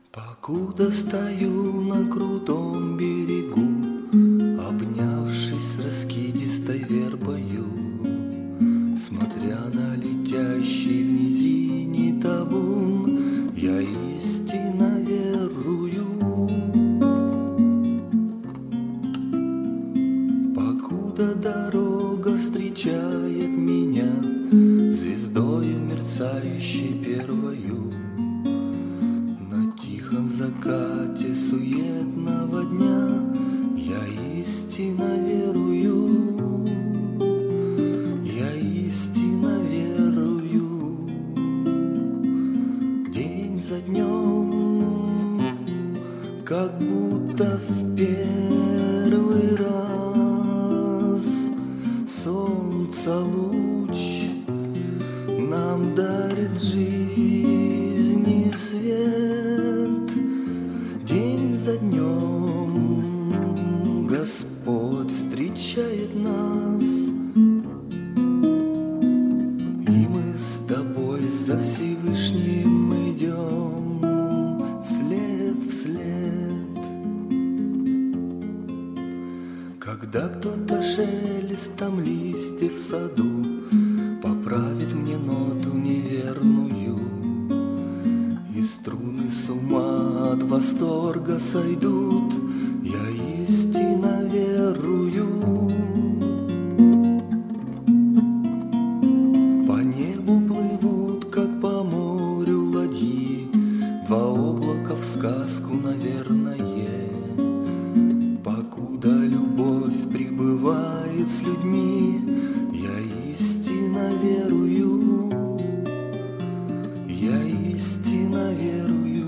Покуда стою на крутом берегу, обнявшись с раскидистой вербою, смотря на летящий в низине табун, я истинно верую. Покуда дорога встречает меня звездою мерцающей первою, в закате суетного дня я истинно верую, я истинно верую. День за днем, как будто в первый раз, солнце луч нам дарит жизни свет. День за днем Господь встречает нас, и мы с тобой за Всевышним идем след в след. Когда кто-то шелестом листьев в саду поправит мне ноту неверную, и струны с ума от восторга сойдут, я истинно верую. По небу плывут, как по морю ладьи, два облака в сказку, наверное. Покуда любовь пребывает с людьми, я истинно верую. Я истинно верую.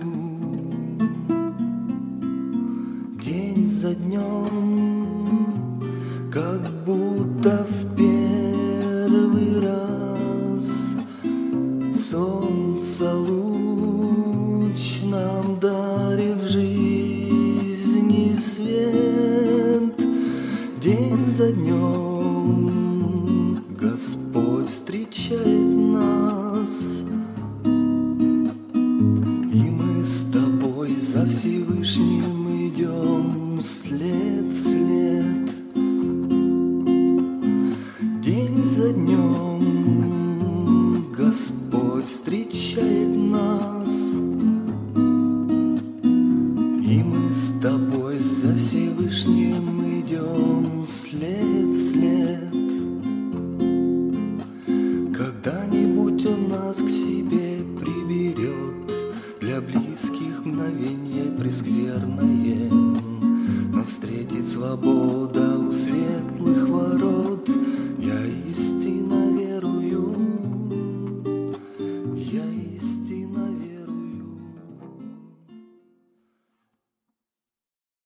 День за днем, как будто в первый раз, солнце луч нам дарит жизни свет. День за днем Господь встречает нас, и мы с тобой за Всевышним идем след в след. День за днем Господь встречает нас, и мы с тобой за Всевышним идем след в след. Когда-нибудь Он нас к себе приберет, для близких мгновенье прескверное, но встретит свобода у светлых ворот, я истинно